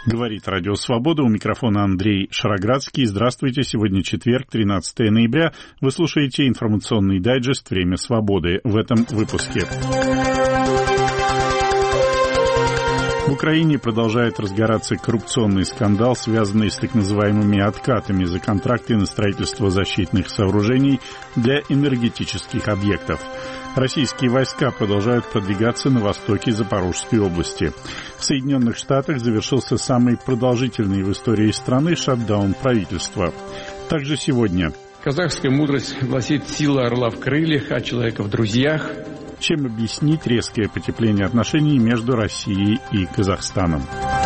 Говорит Радио Свобода. У микрофона Андрей Шароградский. Здравствуйте. Сегодня четверг, 13 ноября. Вы слушаете информационный дайджест «Время свободы». В этом выпуске. В Украине продолжает разгораться коррупционный скандал, связанный с так называемыми откатами за контракты на строительство защитных сооружений для энергетических объектов. Российские войска продолжают продвигаться на востоке Запорожской области. В Соединенных Штатах завершился самый продолжительный в истории страны шатдаун правительства. Также сегодня. Казахская мудрость гласит: сила орла в крыльях, а человека в друзьях. Чем объяснить резкое потепление отношений между Россией и Казахстаном?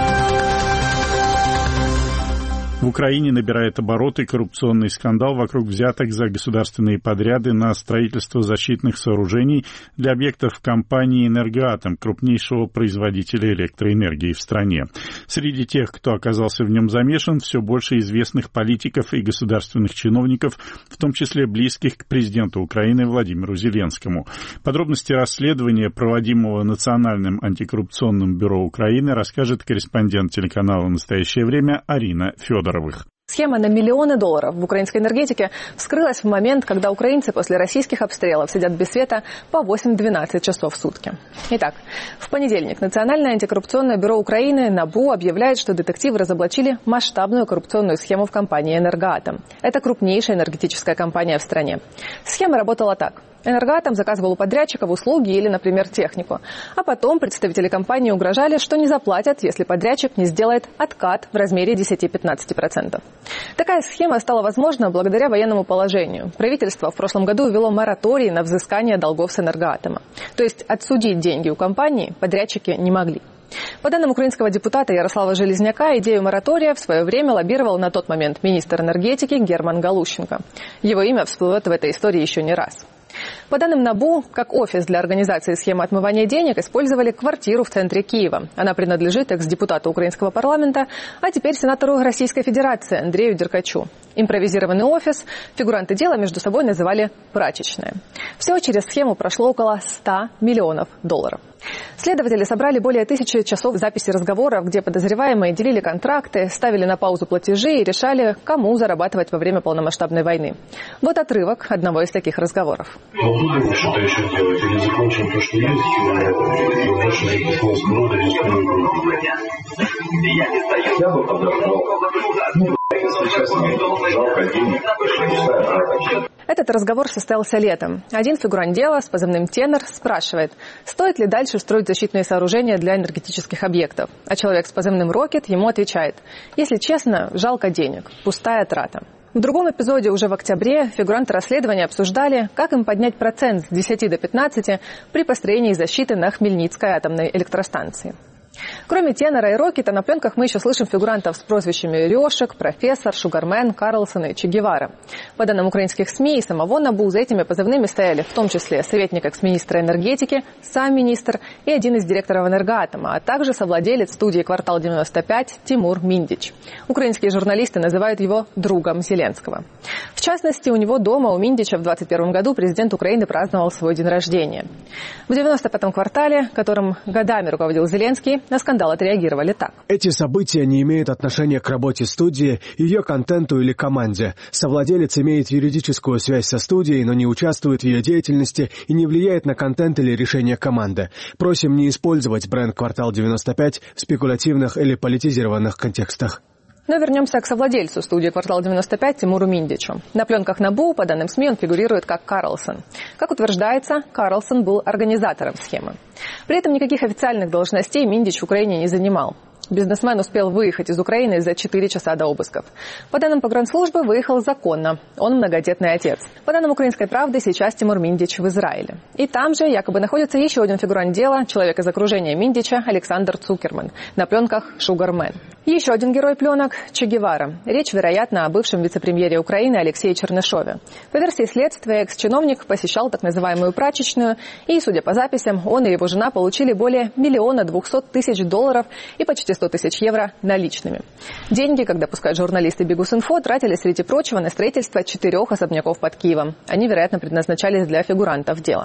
В Украине набирает обороты коррупционный скандал вокруг взяток за государственные подряды на строительство защитных сооружений для объектов компании «Энергоатом», крупнейшего производителя электроэнергии в стране. Среди тех, кто оказался в нем замешан, все больше известных политиков и государственных чиновников, в том числе близких к президенту Украины Владимиру Зеленскому. Подробности расследования, проводимого Национальным антикоррупционным бюро Украины, расскажет корреспондент телеканала «Настоящее время» Арина Федоровых. Схема на миллионы долларов в украинской энергетике вскрылась в момент, когда украинцы после российских обстрелов сидят без света по 8-12 часов в сутки. Итак, в понедельник Национальное антикоррупционное бюро Украины НАБУ объявляет, что детективы разоблачили масштабную коррупционную схему в компании «Энергоатом». Это крупнейшая энергетическая компания в стране. Схема работала так. «Энергоатом» заказывал у подрядчиков услуги или, например, технику. А потом представители компании угрожали, что не заплатят, если подрядчик не сделает откат в размере 10-15%. Такая схема стала возможна благодаря военному положению. Правительство в прошлом году ввело мораторий на взыскание долгов с «Энергоатома». То есть отсудить деньги у компании подрядчики не могли. По данным украинского депутата Ярослава Железняка, идею моратория в свое время лоббировал на тот момент министр энергетики Герман Галущенко. Его имя всплывет в этой истории еще не раз. По данным НАБУ, как офис для организации схемы отмывания денег использовали квартиру в центре Киева. Она принадлежит экс-депутату украинского парламента, а теперь сенатору Российской Федерации Андрею Деркачу. Импровизированный офис фигуранты дела между собой называли «прачечная». Всего через схему прошло около 100 миллионов долларов. Следователи собрали более 1000 часов записи разговоров, где подозреваемые делили контракты, ставили на паузу платежи и решали, кому зарабатывать во время полномасштабной войны. Вот отрывок одного из таких разговоров. Вы что-то еще делать или закончим то, что есть, и больше никакого сброда не стоит. Я бы подождал. Если честно, жалко денег. Этот разговор состоялся летом. Один фигурант дела с позывным «Тенор» спрашивает, стоит ли дальше строить защитные сооружения для энергетических объектов. А человек с позывным «Рокет» ему отвечает, если честно, жалко денег, пустая трата. В другом эпизоде уже в октябре фигуранты расследования обсуждали, как им поднять процент с 10 до 15 при построении защиты на Хмельницкой атомной электростанции. Кроме «Тенора» и «Рокета» на пленках мы еще слышим фигурантов с прозвищами «Рёшек», «Профессор», «Шугармен», «Карлсон» и «Че Гевара». По данным украинских СМИ и самого НАБУ за этими позывными стояли в том числе советник экс-министра энергетики, сам министр и один из директоров «Энергоатома», а также совладелец студии «Квартал-95» Тимур Миндич. Украинские журналисты называют его другом Зеленского. В частности, у него дома, у Миндича, в 2021 году президент Украины праздновал свой день рождения. В 95-м квартале, которым годами руководил Зеленский, на скандал отреагировали так. Эти события не имеют отношения к работе студии, ее контенту или команде. Совладелец имеет юридическую связь со студией, но не участвует в ее деятельности и не влияет на контент или решение команды. Просим не использовать бренд «Квартал-95» в спекулятивных или политизированных контекстах. Но вернемся к совладельцу студии «Квартал-95» Тимуру Миндичу. На пленках НАБУ, по данным СМИ, он фигурирует как Карлсон. Как утверждается, Карлсон был организатором схемы. При этом никаких официальных должностей Миндич в Украине не занимал. Бизнесмен успел выехать из Украины за 4 часа до обысков. По данным погранслужбы, выехал законно. Он многодетный отец. По данным «Украинской правды», сейчас Тимур Миндич в Израиле. И там же якобы находится еще один фигурант дела, человек из окружения Миндича, Александр Цукерман. На пленках «Шугармен». Еще один герой пленок – Че Гевара. Речь, вероятно, о бывшем вице-премьере Украины Алексее Чернышове. По версии следствия, экс-чиновник посещал так называемую прачечную, и, судя по записям, он и его жена получили более 1 200 000 долларов и почти 100 000 евро наличными. Деньги, как допускают журналисты Бигус.Инфо, тратили, среди прочего, на строительство 4 особняков под Киевом. Они, вероятно, предназначались для фигурантов дела.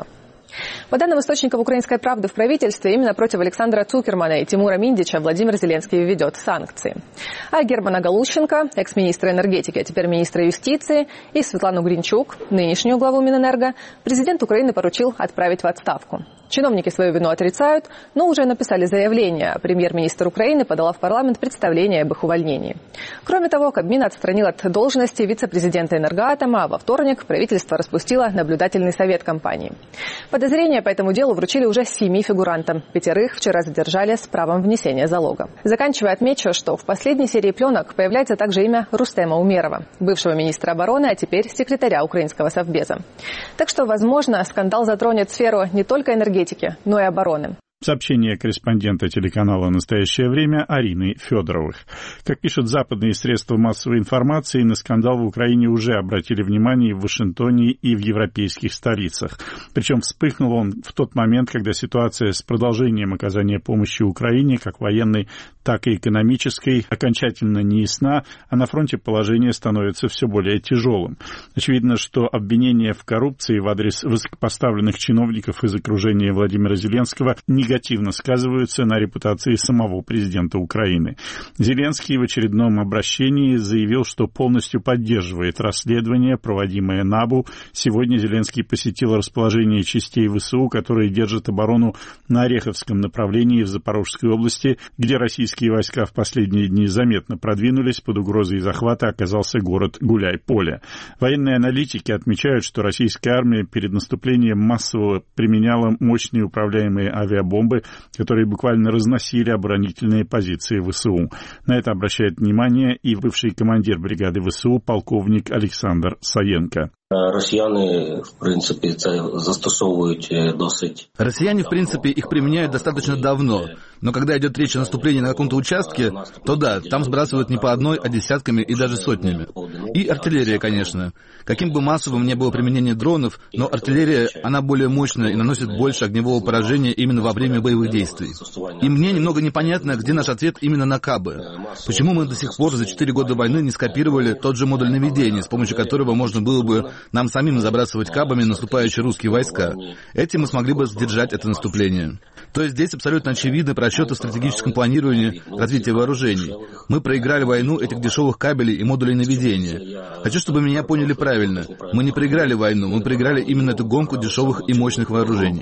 По данным источников «Украинской правды» в правительстве, именно против Александра Цукермана и Тимура Миндича Владимир Зеленский введет санкции. А Германа Галущенко, экс-министра энергетики, а теперь министра юстиции, и Светлану Гринчук, нынешнюю главу Минэнерго, президент Украины поручил отправить в отставку. Чиновники свою вину отрицают, но уже написали заявление. Премьер-министр Украины подала в парламент представление об их увольнении. Кроме того, Кабмин отстранил от должности вице-президента «Энергоатома», а во вторник правительство распустило наблюдательный совет компании. Подозрения по этому делу вручили уже 7 фигурантам. 5 вчера задержали с правом внесения залога. Заканчивая, отмечу, что в последней серии пленок появляется также имя Рустема Умерова, бывшего министра обороны, а теперь секретаря украинского совбеза. Так что, возможно, скандал затронет сферу не только энергетики, но и обороны. Сообщение корреспондента телеканала «Настоящее время» Арины Федоровых. Как пишут западные средства массовой информации, на скандал в Украине уже обратили внимание и в Вашингтоне, и в европейских столицах. Причем вспыхнул он в тот момент, когда ситуация с продолжением оказания помощи Украине, как военной, так и экономической, окончательно неясна, а на фронте положение становится все более тяжелым. Очевидно, что обвинения в коррупции в адрес высокопоставленных чиновников из окружения Владимира Зеленского негативно сказываются на репутации самого президента Украины. Зеленский в очередном обращении заявил, что полностью поддерживает расследование, проводимое НАБУ. Сегодня Зеленский посетил расположение частей ВСУ, которые держат оборону на Ореховском направлении в Запорожской области, где российские войска в последние дни заметно продвинулись. Под угрозой захвата оказался город Гуляй-Поле. Военные аналитики отмечают, что российская армия перед наступлением массово применяла мощные управляемые авиабомбы, которые буквально разносили оборонительные позиции ВСУ. На это обращает внимание и бывший командир бригады ВСУ полковник Олександр Саєнко. Росіяни, в принципі, це застосовують досить. Россияне, в принципе, их применяют достаточно давно. Но когда идет речь о наступлении на каком-то участке, то да, там сбрасывают не по одной, а десятками и даже сотнями. И артиллерия, конечно. Каким бы массовым ни было применение дронов, но артиллерия, она более мощная и наносит больше огневого поражения именно во время боевых действий. И мне немного непонятно, где наш ответ именно на кабы. Почему мы до сих пор за 4 года войны не скопировали тот же модуль наведения, с помощью которого можно было бы нам самим забрасывать кабами наступающие русские войска. Этим мы смогли бы сдержать это наступление. То есть здесь абсолютно очевидны просчеты в стратегическом планировании развития вооружений. Мы проиграли войну этих дешевых кабелей и модулей наведения. Хочу, чтобы меня поняли правильно. Мы не проиграли войну, мы проиграли именно эту гонку дешевых и мощных вооружений.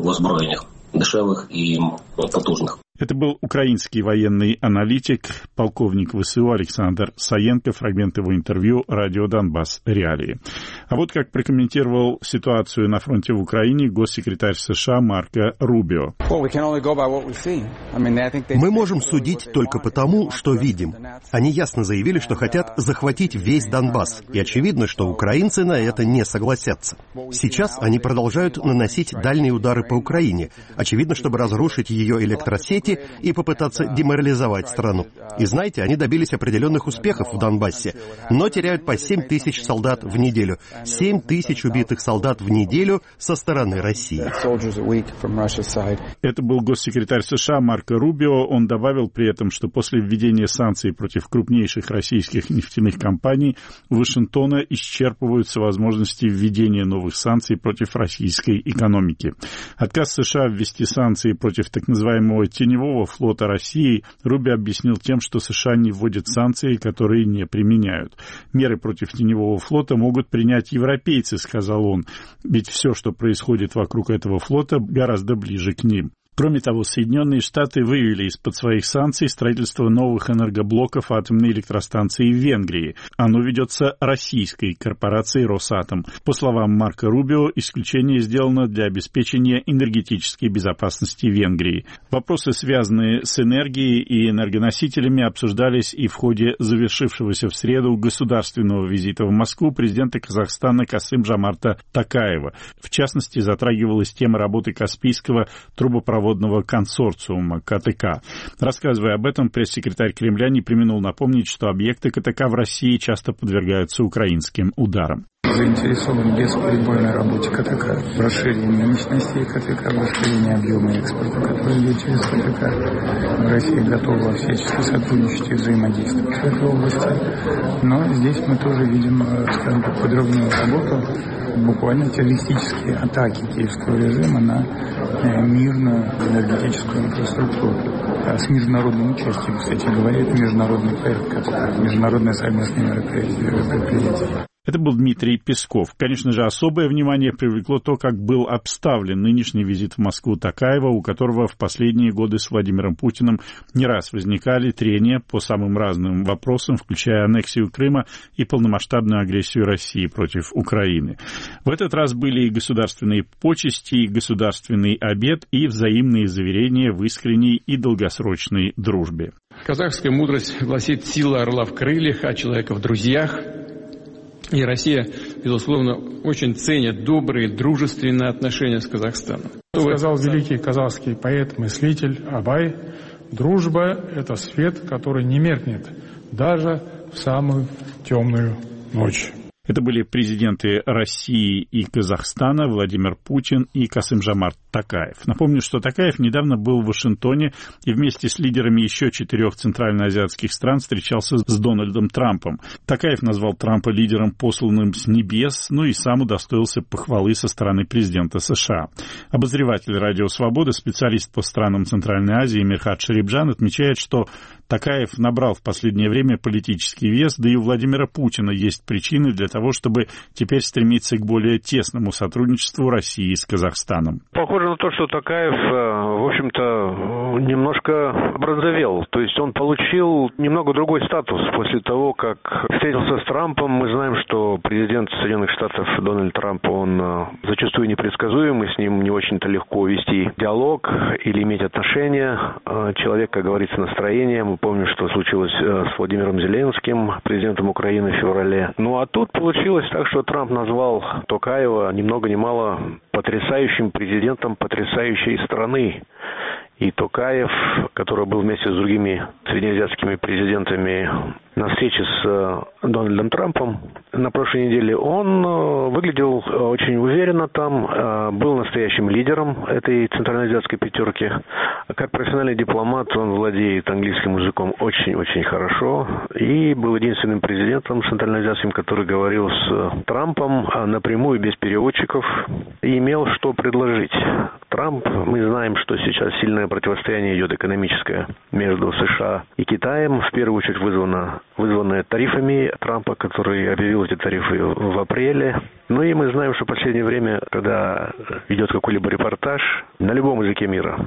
Дешевых и потужных. Это был украинский военный аналитик, полковник ВСУ Александр Саєнко, фрагмент его интервью «Радио Донбасс. Реалии». А вот как прокомментировал ситуацию на фронте в Украине госсекретарь США Марко Рубио. Мы можем судить только по тому, что видим. Они ясно заявили, что хотят захватить весь Донбасс, и очевидно, что украинцы на это не согласятся. Сейчас они продолжают наносить дальние удары по Украине, очевидно, чтобы разрушить ее электросети и попытаться деморализовать страну. И знаете, они добились определенных успехов в Донбассе, но теряют по 7 тысяч солдат в неделю. 7 тысяч убитых солдат в неделю со стороны России. Это был госсекретарь США Марко Рубио. Он добавил при этом, что после введения санкций против крупнейших российских нефтяных компаний у Вашингтона исчерпываются возможности введения новых санкций против российской экономики. Отказ США ввести санкции против так называемого теневого флота России Рубио объяснил тем, что США не вводят санкции, которые не применяют. Меры против теневого флота могут принять европейцы, сказал он, ведь все, что происходит вокруг этого флота, гораздо ближе к ним. Кроме того, Соединенные Штаты вывели из-под своих санкций строительство новых энергоблоков атомной электростанции в Венгрии. Оно ведется российской корпорацией «Росатом». По словам Марко Рубио, исключение сделано для обеспечения энергетической безопасности Венгрии. Вопросы, связанные с энергией и энергоносителями, обсуждались и в ходе завершившегося в среду государственного визита в Москву президента Казахстана Касым-Жомарта Токаева. В частности, затрагивалась тема работы Каспийского трубопроводного консорциума КТК. Рассказывая об этом, пресс-секретарь Кремля не преминул напомнить, что объекты КТК в России часто подвергаются украинским ударам. заинтересован в бесперебойной работе КТК, в расширении мощностей КТК, в расширении объема экспорта, который идет через КТК. Россия готова всячески сотрудничать и взаимодействовать в этой области. Но здесь мы тоже видим, скажем так, подрывную работу, буквально террористические атаки киевского режима на мирную энергетическую инфраструктуру. С международным участием, кстати говоря, это международный проект, международное совместное мероприятие. Это был Дмитрий Песков. Конечно же, особое внимание привлекло то, как был обставлен нынешний визит в Москву Токаева, у которого в последние годы с Владимиром Путиным не раз возникали трения по самым разным вопросам, включая аннексию Крыма и полномасштабную агрессию России против Украины. В этот раз были и государственные почести, и государственный обед, и взаимные заверения в искренней и долгосрочной дружбе. Казахская мудрость гласит: сила орла в крыльях, а человека в друзьях. И Россия, безусловно, очень ценит добрые, дружественные отношения с Казахстаном. Сказал великий казахский поэт-мыслитель Абай: дружба — это свет, который не меркнет даже в самую темную ночь. Это были президенты России и Казахстана Владимир Путин и Касым-Жомарт Токаев. Напомню, что Токаев недавно был в Вашингтоне и вместе с лидерами еще 4 центральноазиатских стран встречался с Дональдом Трампом. Токаев назвал Трампа лидером, посланным с небес, ну и сам удостоился похвалы со стороны президента США. Обозреватель «Радио Свобода», специалист по странам Центральной Азии Мирхат Шарибджан отмечает, что Токаев набрал в последнее время политический вес, да и у Владимира Путина есть причины для того, чтобы теперь стремиться к более тесному сотрудничеству России с Казахстаном. Похоже на то, что Токаев, в общем-то, немножко образовел. То есть он получил немного другой статус после того, как встретился с Трампом. Мы знаем, что президент Соединенных Штатов Дональд Трамп, он зачастую непредсказуемый, с ним не очень-то легко вести диалог или иметь отношения. Человек, как говорится, настроение. Мы помним, что случилось с Владимиром Зеленским, президентом Украины, в феврале. Ну а тут получилось так, что Трамп назвал Токаева ни много ни мало потрясающим президентом потрясающей страны. И Токаев, который был вместе с другими среднеазиатскими президентами на встрече с Дональдом Трампом на прошлой неделе, он выглядел очень уверенно там, был настоящим лидером этой центральноазиатской пятерки. Как профессиональный дипломат он владеет английским языком очень-очень хорошо и был единственным президентом центральноазиатским, который говорил с Трампом напрямую, без переводчиков, и имел что предложить. Трамп, мы знаем, что сейчас сильное противостояние идет экономическое между США и Китаем, в первую очередь вызванное тарифами Трампа, который объявил эти тарифы в апреле. Ну и мы знаем, что в последнее время, когда идет какой-либо репортаж на любом языке мира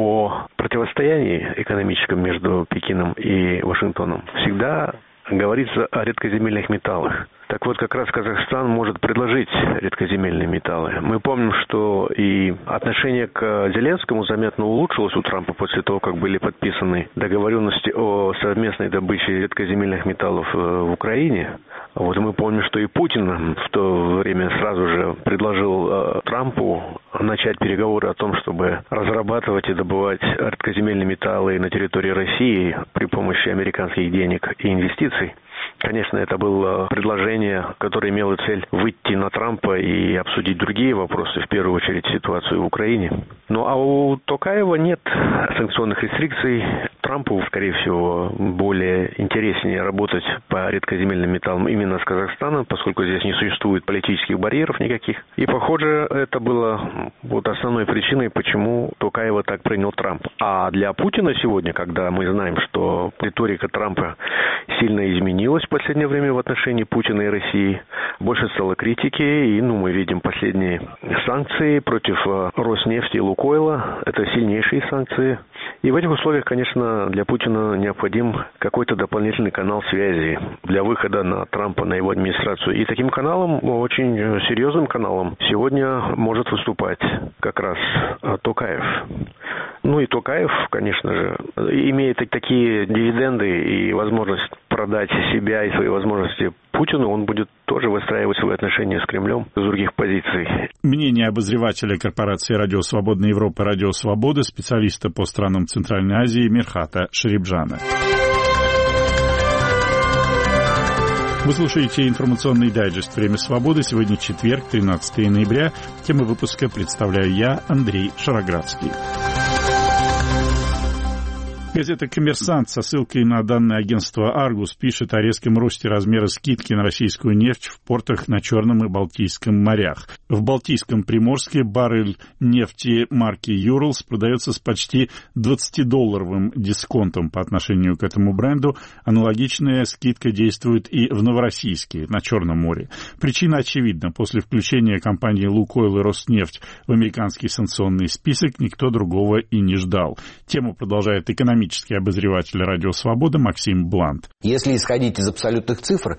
о противостоянии экономическом между Пекином и Вашингтоном, всегда говорится о редкоземельных металлах. Так вот, как раз Казахстан может предложить редкоземельные металлы. Мы помним, что и отношение к Зеленскому заметно улучшилось у Трампа после того, как были подписаны договоренности о совместной добыче редкоземельных металлов в Украине. Вот мы помним, что и Путин в то время сразу же предложил Трампу начать переговоры о том, чтобы разрабатывать и добывать редкоземельные металлы на территории России при помощи американских денег и инвестиций. Конечно, это было предложение, которое имело цель выйти на Трампа и обсудить другие вопросы, в первую очередь ситуацию в Украине. Ну а у Токаева нет санкционных рестрикций. Трампу, скорее всего, более интереснее работать по редкоземельным металлам именно с Казахстаном, поскольку здесь не существует политических барьеров никаких. И, похоже, это было вот основной причиной, почему Токаева так принял Трамп. А для Путина сегодня, когда мы знаем, что риторика Трампа сильно изменилась в последнее время в отношении Путина и России, больше стало критики, и мы видим последние санкции против Роснефти и Лукойла. Это сильнейшие санкции. И в этих условиях, конечно, для Путина необходим какой-то дополнительный канал связи для выхода на Трампа, на его администрацию. И таким каналом, очень серьезным каналом, сегодня может выступать как раз Токаев. Ну и Токаев, конечно же, имеет такие дивиденды и возможность продать себя и свои возможности Путину, он будет тоже выстраивать свои отношения с Кремлем с других позиций. Мнение обозревателя корпорации «Радио Свободная Европа» «Радио Свобода», специалиста по странам Центральной Азии Мирхата Шарибджана. Вы слушаете информационный дайджест «Время свободы». Сегодня четверг, 13 ноября. Тему выпуска представляю я, Андрей Шароградский. Газета «Коммерсант» со ссылкой на данные агентства «Аргус» пишет о резком росте размера скидки на российскую нефть в портах на Черном и Балтийском морях. В Балтийском Приморске баррель нефти марки «Юралс» продается с почти $20 дисконтом по отношению к этому бренду. Аналогичная скидка действует и в Новороссийске, на Черном море. Причина очевидна. После включения компании «Лукойл» и «Роснефть» в американский санкционный список никто другого и не ждал. Тему продолжает экономический обозреватель «Радио Свобода» Максим Блант. Если исходить из абсолютных цифр,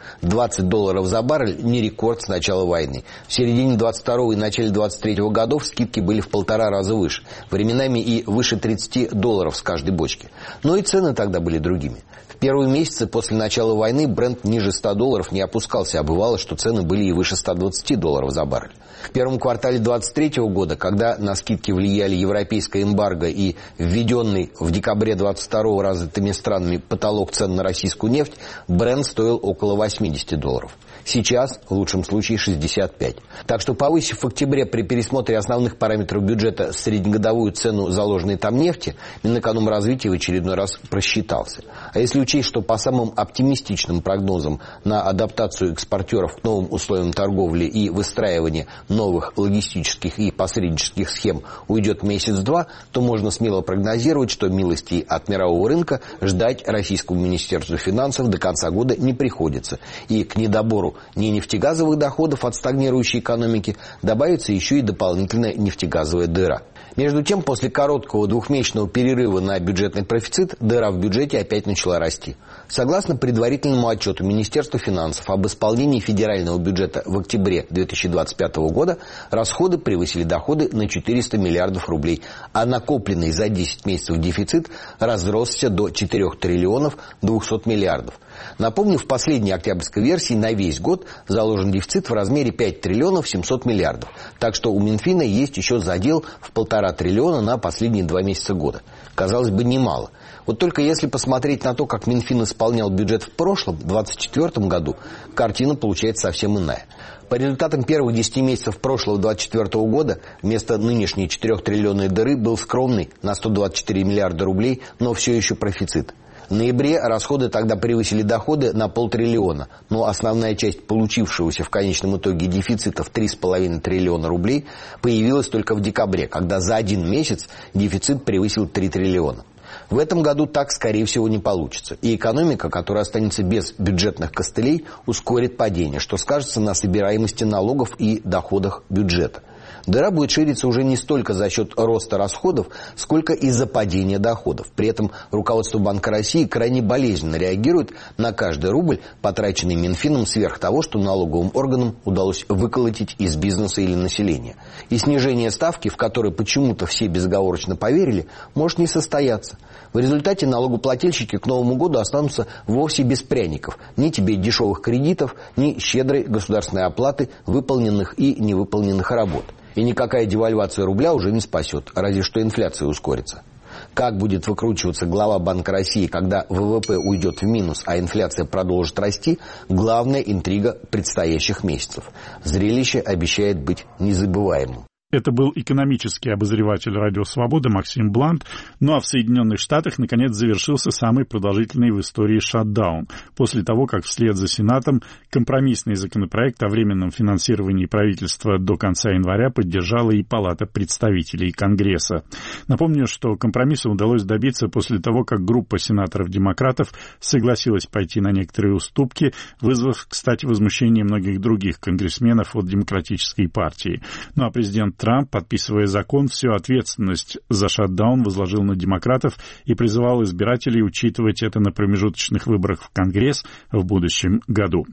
$20 за баррель не рекорд с начала войны. В середине 22 и начале 23 годов скидки были в 1,5 раза выше, временами и выше $30 с каждой бочки. Но и цены тогда были другими. В первые месяцы после начала войны бренд ниже $100 не опускался, а бывало, что цены были и выше $120 за баррель. В первом квартале 23 года, когда на скидки влияли европейское эмбарго и введенный в декабре 22 развитыми странами потолок цен на российскую нефть, бренд стоил около $80. Сейчас, в лучшем случае, 65. Так что, повысив в октябре при пересмотре основных параметров бюджета среднегодовую цену заложенной там нефти, Минэкономразвития в очередной раз просчитался. А если учесть, что по самым оптимистичным прогнозам на адаптацию экспортеров к новым условиям торговли и выстраивание новых логистических и посреднических схем уйдет месяц-два, то можно смело прогнозировать, что милостей от мирового рынка ждать российскому Министерству финансов до конца года не приходится. И к недобору не нефтегазовых доходов от стагнирующей экономики добавится еще и дополнительная нефтегазовая дыра. Между тем, после короткого двухмесячного перерыва на бюджетный профицит, дыра в бюджете опять начала расти. Согласно предварительному отчету Министерства финансов об исполнении федерального бюджета в октябре 2025 года, расходы превысили доходы на 400 миллиардов рублей, а накопленный за 10 месяцев дефицит разросся до 4 триллионов 200 миллиардов. Напомню, в последней октябрьской версии на весь год заложен дефицит в размере 5 триллионов 700 миллиардов. Так что у Минфина есть еще задел в 1,5 триллиона на последние 2 месяца года. Казалось бы, немало. Вот только если посмотреть на то, как Минфин исполнял бюджет в прошлом, 2024 году, картина получается совсем иная. По результатам первых 10 месяцев прошлого 2024 года вместо нынешней 4-триллионной дыры был скромный на 124 миллиарда рублей, но все еще профицит. В ноябре расходы тогда превысили доходы на 500 миллиона, но основная часть получившегося в конечном итоге дефицита в 3,5 триллиона рублей появилась только в декабре, когда за один месяц дефицит превысил 3 триллиона. В этом году так, скорее всего, не получится. И экономика, которая останется без бюджетных костылей, ускорит падение, что скажется на собираемости налогов и доходах бюджета. Дыра будет шириться уже не столько за счет роста расходов, сколько из-за падения доходов. При этом руководство Банка России крайне болезненно реагирует на каждый рубль, потраченный Минфином сверх того, что налоговым органам удалось выколотить из бизнеса или населения. И снижение ставки, в которое почему-то все безоговорочно поверили, может не состояться. В результате налогоплательщики к Новому году останутся вовсе без пряников. Ни тебе дешевых кредитов, ни щедрой государственной оплаты выполненных и невыполненных работ. И никакая девальвация рубля уже не спасет, разве что инфляция ускорится. Как будет выкручиваться глава Банка России, когда ВВП уйдет в минус, а инфляция продолжит расти, главная интрига предстоящих месяцев. Зрелище обещает быть незабываемым. Это был экономический обозреватель «Радио Свобода» Максим Блант. Ну а в Соединенных Штатах, наконец, завершился самый продолжительный в истории шатдаун. После того, как вслед за Сенатом компромиссный законопроект о временном финансировании правительства до конца января поддержала и Палата представителей Конгресса. Напомню, что компромисса удалось добиться после того, как группа сенаторов-демократов согласилась пойти на некоторые уступки, вызвав, кстати, возмущение многих других конгрессменов от Демократической партии. Ну а президент Трамп, подписывая закон, всю ответственность за шатдаун возложил на демократов и призывал избирателей учитывать это на промежуточных выборах в Конгресс в будущем году.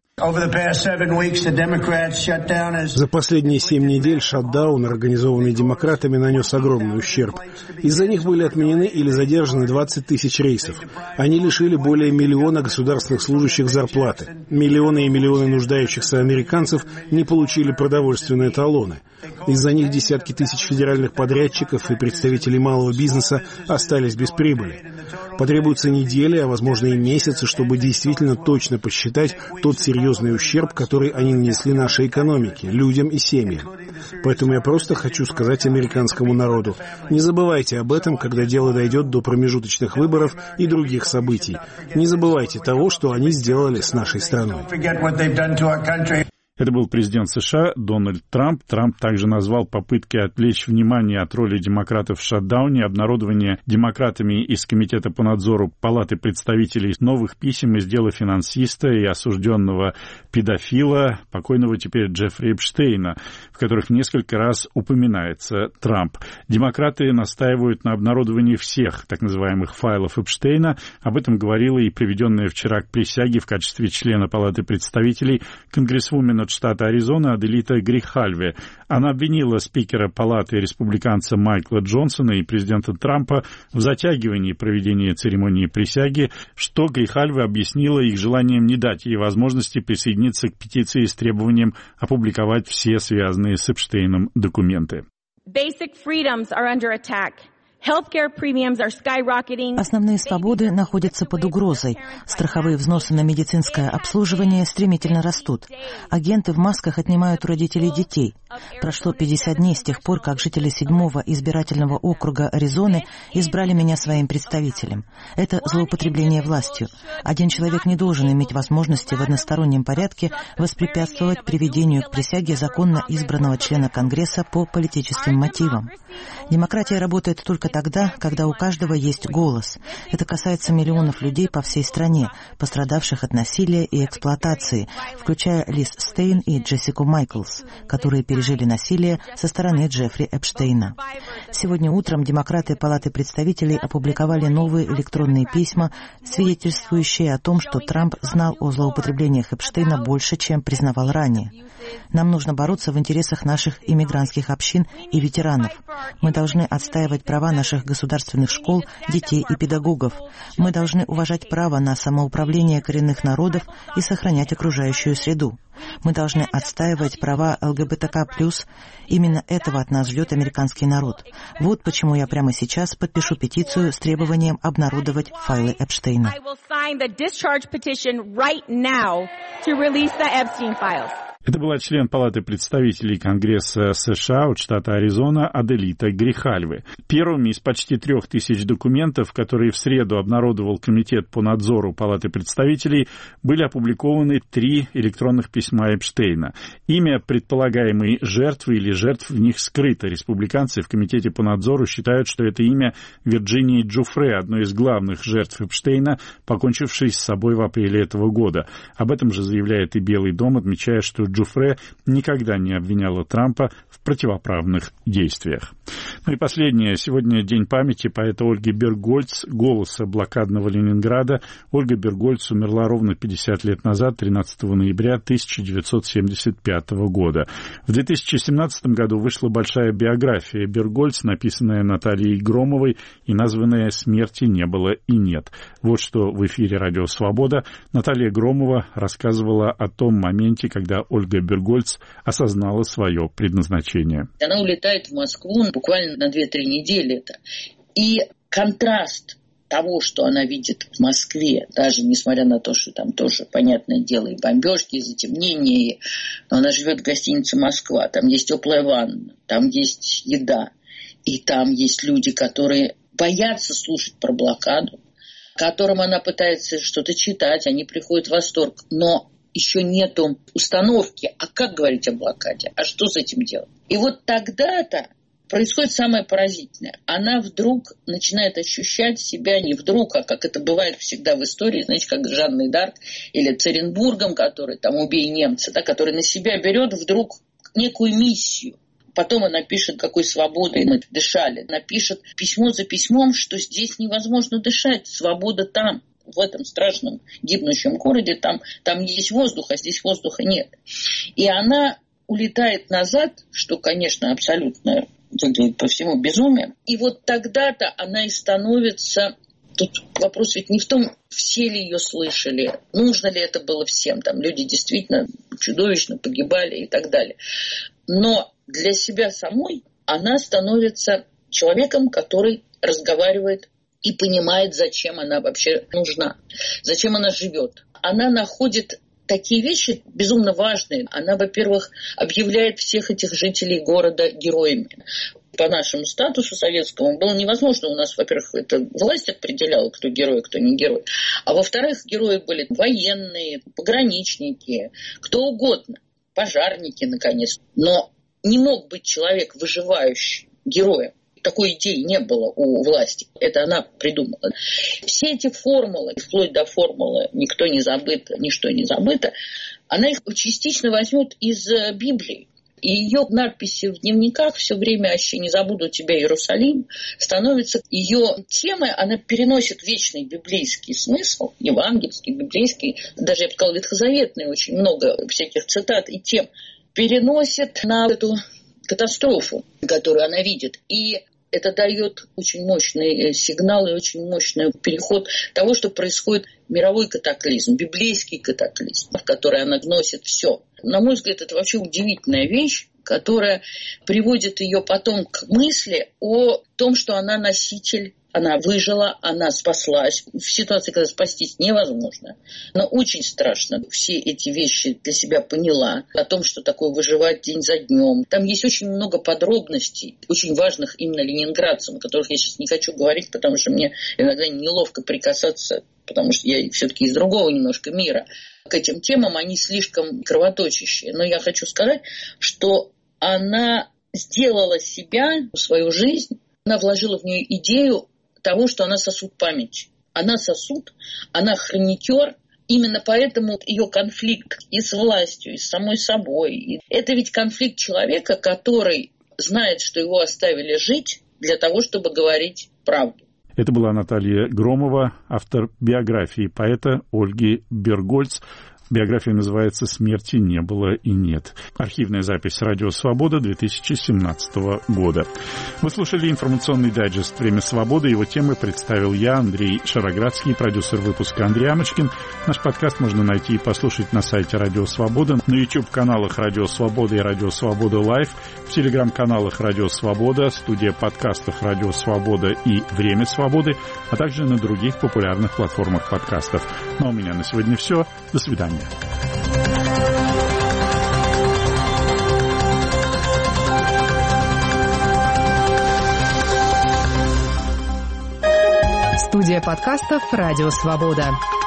За последние 7 недель шатдаун, организованный демократами, нанес огромный ущерб. Из-за них были отменены или задержаны 20 тысяч рейсов. Они лишили более миллиона государственных служащих зарплаты. Миллионы и миллионы нуждающихся американцев не получили продовольственные талоны. Из-за них десятки тысяч федеральных подрядчиков и представителей малого бизнеса остались без прибыли. Потребуются недели, а возможно и месяцы, чтобы действительно точно посчитать тот серьезный ущерб, который они нанесли нашей экономике, людям и семьям. Поэтому я просто хочу сказать американскому народу: не забывайте об этом, когда дело дойдет до промежуточных выборов и других событий. Не забывайте того, что они сделали с нашей страной. Это был президент США Дональд Трамп. Трамп также назвал попытки отвлечь внимание от роли демократов в шатдауне, обнародование демократами из Комитета по надзору Палаты представителей новых писем из дела финансиста и осужденного педофила, покойного теперь Джеффри Эпштейна, в которых несколько раз упоминается Трамп. Демократы настаивают на обнародовании всех так называемых файлов Эпштейна. Об этом говорила и приведенная вчера к присяге в качестве члена Палаты представителей конгрессвумен от штата Аризона Аделита Грихальве. Она обвинила спикера Палаты республиканца Майкла Джонсона и президента Трампа в затягивании проведения церемонии присяги, что Грихальве объяснила их желанием не дать ей возможности присоединиться к петиции с требованием опубликовать все связанные с Эпштейном документы. Основные свободы находятся под угрозой. Страховые взносы на медицинское обслуживание стремительно растут. Агенты в масках отнимают у родителей детей. Прошло 50 дней с тех пор, как жители 7-го избирательного округа Аризоны избрали меня своим представителем. Это злоупотребление властью. Один человек не должен иметь возможности в одностороннем порядке воспрепятствовать приведению к присяге законно избранного члена Конгресса по политическим мотивам. Демократия работает только тогда, когда у каждого есть голос. Это касается миллионов людей по всей стране, пострадавших от насилия и эксплуатации, включая Лиз Стейн и Джессику Майклс, которые пережили насилие со стороны Джеффри Эпштейна. Сегодня утром демократы Палаты представителей опубликовали новые электронные письма, свидетельствующие о том, что Трамп знал о злоупотреблениях Эпштейна больше, чем признавал ранее. Нам нужно бороться в интересах наших иммигрантских общин и ветеранов. Мы должны отстаивать права наших государственных школ, детей и педагогов. Мы должны уважать право на самоуправление коренных народов и сохранять окружающую среду. Мы должны отстаивать права ЛГБТК+. Именно этого от нас ждет американский народ. Вот почему я прямо сейчас подпишу петицию с требованием обнародовать файлы Эпштейна. Это была член Палаты представителей Конгресса США от штата Аризона Аделита Грихальве. Первыми из почти 3000 документов, которые в среду обнародовал Комитет по надзору Палаты представителей, были опубликованы 3 электронных письма Эпштейна. Имя предполагаемой жертвы или жертв в них скрыто. Республиканцы в Комитете по надзору считают, что это имя Вирджинии Джуфре, одной из главных жертв Эпштейна, покончившей с собой в апреле этого года. Об этом же заявляет и Белый дом, отмечая, что Джуфре никогда не обвиняла Трампа в противоправных действиях. Ну и последнее. Сегодня день памяти поэта Ольги Бергольц, голоса блокадного Ленинграда. Ольга Бергольц умерла ровно 50 лет назад, 13 ноября 1975 года. В 2017 году вышла большая биография Бергольц, написанная Натальей Громовой и названная «Смерти не было и нет». Вот что в эфире «Радио Свобода» Наталья Громова рассказывала о том моменте, когда Ольга Бергольц осознала свое предназначение. Она улетает в Москву буквально на 2-3 недели. И контраст того, что она видит в Москве, даже несмотря на то, что там тоже, понятное дело, и бомбежки, и затемнения, но она живет в гостинице «Москва», там есть теплая ванна, там есть еда, и там есть люди, которые боятся слушать про блокаду, которым она пытается что-то читать, они приходят в восторг, но еще нету установки, а как говорить о блокаде, а что с этим делать? И вот тогда-то происходит самое поразительное. Она вдруг начинает ощущать себя не вдруг, а как это бывает всегда в истории, знаете, как Жанной д'Арк или Церенбургом, который там «Убей немца», да, который на себя берет вдруг некую миссию. Потом она пишет, какой свободой мы дышали. Она пишет письмо за письмом, что здесь невозможно дышать, свобода там. В этом страшном гибнущем городе, там есть воздух, а здесь воздуха нет. И она улетает назад, что, конечно, абсолютно выглядит по всему безумием. И вот тогда-то она и становится... Тут вопрос ведь не в том, все ли ее слышали, нужно ли это было всем. Там люди действительно чудовищно погибали и так далее. Но для себя самой она становится человеком, который разговаривает и понимает, зачем она вообще нужна, зачем она живет. Она находит такие вещи безумно важные. Она, во-первых, объявляет всех этих жителей города героями. По нашему статусу советскому было невозможно. У нас, во-первых, это власть определяла, кто герой, кто не герой. А во-вторых, герои были военные, пограничники, кто угодно, пожарники, наконец. Но не мог быть человек выживающий героем. Такой идеи не было у власти. Это она придумала. Все эти формулы, вплоть до формулы «никто не забыт, ничто не забыто», она их частично возьмет из Библии. И ее надписи в дневниках все время «Аще не забуду тебя, Иерусалим» становится ее темой, она переносит вечный библейский смысл, евангельский, библейский, даже, я бы сказала, ветхозаветный, очень много всяких цитат и тем, переносит на эту катастрофу, которую она видит. И это дает очень мощный сигнал и очень мощный переход того, что происходит мировой катаклизм, библейский катаклизм, в который она вносит все. На мой взгляд, это вообще удивительная вещь, которая приводит ее потом к мысли о том, что она носитель, она выжила, она спаслась. В ситуации, когда спастись невозможно. Но очень страшно. Все эти вещи для себя поняла. О том, что такое выживать день за днем. Там есть очень много подробностей, очень важных именно ленинградцам, о которых я сейчас не хочу говорить, потому что мне иногда неловко прикасаться, потому что я все-таки из другого немножко мира. К этим темам они слишком кровоточащие. Но я хочу сказать, что она сделала себя, свою жизнь, она вложила в нее идею того, что она сосуд памяти. Она сосуд, она хроникер. Именно поэтому ее конфликт и с властью, и с самой собой. Это ведь конфликт человека, который знает, что его оставили жить для того, чтобы говорить правду. Это была Наталья Громова, автор биографии поэта Ольги Бергольц. Биография называется «Смерти не было и нет». Архивная запись «Радио Свобода» 2017 года. Вы слушали информационный дайджест «Время свободы». Его темы представил я, Андрей Шароградский, продюсер выпуска Андрей Амочкин. Наш подкаст можно найти и послушать на сайте «Радио Свобода», на YouTube-каналах «Радио Свобода» и «Радио Свобода Лайв», в телеграм-каналах «Радио Свобода», студия подкастов «Радио Свобода» и «Время свободы», а также на других популярных платформах подкастов. Ну а у меня на сегодня все. До свидания. Студия подкастов «Радио Свобода».